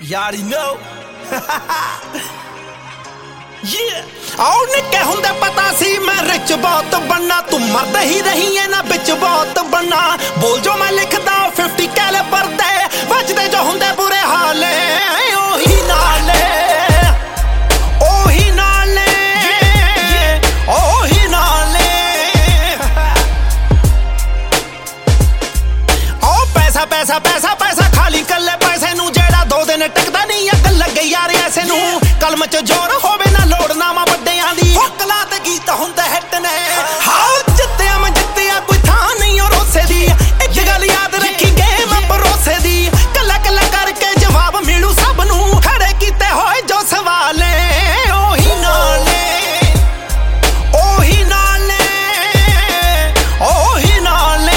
You already know. ਆਉ ਨਿੱਕੇ ਹੁੰਦੇ ਪਤਾ ਸੀ ਮੈਂ ਰਿਚ ਬਹੁਤ ਬਣਨਾ ਤੂੰ ਮਰਦ ਹੀ ਰਹੀ ਐ ਨਾ ਵਿੱਚ ਬਹੁਤ ਬਣਨਾ ਬੋਲ ਜੋ ਮੈਂ ਲਿਖਦਾ 50 ਕੈਲੀਬਰ ਦੇ ਵੱਜਦੇ ਜੋ ਹੁੰਦੇ ਬੁਰੇ ਹਾਲੇ ਉਹੀ ਨਾਲੇ ਉਹੀ ਨਾਲੇ ਉਹੀ ਨਾਲੇ ਓ ਪੈਸਾ ਪੈਸਾ ਪੈਸਾ ਪੈਸਾ ਖਾਲੀ ਕੱਲੇ ਪੈਸੇ ਨੂੰ ਜਿਹੜਾ 2 ਦਿਨ ਟਿਕਦਾ ਨਹੀਂ ਅੱਗ ਲੱਗੇ ਯਾਰ ਐਸੇ ਨੂੰ ਕਲਮ ਚ ਜ਼ੋਰ ਹੋਵੇ ਨਾ ਲੋੜ ਨਾ ਮਾ ਵੱਡਿਆਂ ਦੀ ਫੋਕਲਾਂ ਤੇ ਗੀਤ ਹੁੰਦਾ ਹਿੱਟ ਨੇ ਹਾਂ ਜਿੱਤਿਆ ਮੈਂ ਜਿੱਤਿਆ ਕੋਈ ਥਾਂ ਨਹੀਂ ਔਰ ਉਸੇ ਦੀ ਇੱਕ ਗੱਲ ਯਾਦ ਰੱਖੀ ਗੇਮ ਭਰੋਸੇ ਦੀ ਕੱਲਾ ਕੱਲਾ ਕਰਕੇ ਜਵਾਬ ਮਿਲੂ ਸਭ ਨੂੰ ਖੜੇ ਕੀਤੇ ਹੋਏ ਜੋ ਸਵਾਲੇ ਉਹੀ ਨਾਲੇ ਉਹੀ ਨਾਲੇ ਉਹੀ ਨਾਲੇ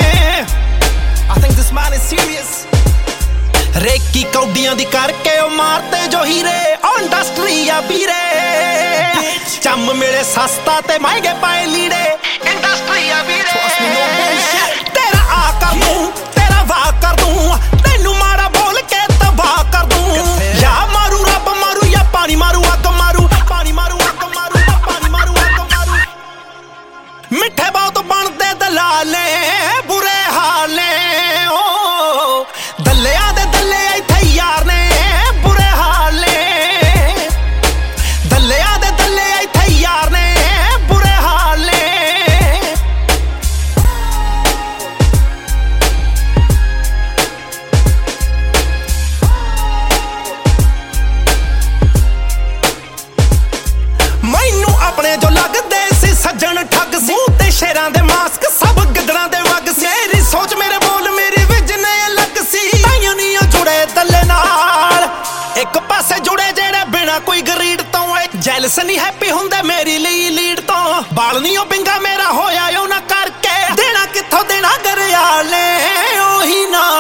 I think this man is serious recce ਕੌਡੀਆਂ ਦੀ ਕਰਕੇ ਉਹ ਮਾਰਤੇ ਜੋ ਹੀਰੇ ਇੰਡਸਟਰੀ ਆ ਵੀਰੇ ਚੰਮ ਮਿਲੇ ਸਸਤਾ ਤੇ ਮਹਿੰਗੇ ਪਾਏ ਲੀੜੇ ਇੰਡਸਟਰੀ ਆ ਵੀਰੇ ਤੇਰਾ ਆ ਕਰ ਦੂੰ ਤੇਰਾ ਵਾਹ ਕਰ ਦੂੰ ਤੈਨੂੰ ਮਾਰਾ ਬੋਲ ਕੇ ਤਬਾਹ ਕਰ ਦੂੰ ਯਾ ਮਾਰੂ ਰੱਬ ਮਾਰੂ ਯਾ ਪਾਣੀ ਮਾਰੂ ਅੱਗ ਮਾਰੂ ਪਾਣੀ ਮਾਰੂ ਅੱਗ ਮਾਰੂ ਪਾਣੀ ਮਾਰੂ ਅੱਗ ਮਾਰੂ ਮਿੱਠੇ ਬਹੁਤ ਬਣਦੇ ਦਲਾਲੇ ਬੁਰੇ ਹਾਲੇ ਓ ਦੱਲਿਆਂ ਦੇ ਦੱਲੇ ਇੱਥੇ ਯਾਰ ਨੇ ਬੁਰੇ ਹਾਲੇ ਦੱਲਿਆਂ ਦੇ ਦੱਲੇ ਇੱਥੇ ਯਾਰ ਨੇ ਬੁਰੇ ਹਾਲੇ ਮੈਨੂੰ ਆਪਣੇ ਜੋ ਲੱਗਦੇ ਸੀ ਸੱਜਣ ਠੱਗ ਸੀ ਮੂੰਹ ਤੇ ਸ਼ੇਰਾਂ ਦੇ ਮਾਸਕ ਸਭ ਗਿੱਦੜਾਂ ਦੇ ਵਗ ਸੀ ਮੇਰੀ ਸੋਚ ਮੇਰੇ ਬੋਲ ਮੇਰੀ ਵਿਜ਼ਨ ਅਲੱਗ ਸੀ ਤਾਈਆਂ ਨਹੀਂ ਜੁੜੇ ਦੱਲੇ ਨਾਲ ਇੱਕ ਪਾਸੇ ਜੁੜੇ ਜਿਹੜੇ ਬਿਨਾ ਕੋਈ ਗਰੀਡ ਤੋਂ ਜੈਲਸ ਨਹੀਂ ਹੈਪੀ ਹੁੰਦੇ ਮੇਰੀ ਲਈ ਲੀਡ ਤੋਂ ਬਾਲ ਨਹੀਂ ਉਹ ਬਿੰਗਾ ਮੇਰਾ ਹੋਇਆ ਉਹ ਨਾ ਕਰਕੇ ਦੇਣਾ ਕਿੱਥੋਂ ਦੇਣਾ ਗਰਿਆਲੇ ਉਹੀ ਨਾ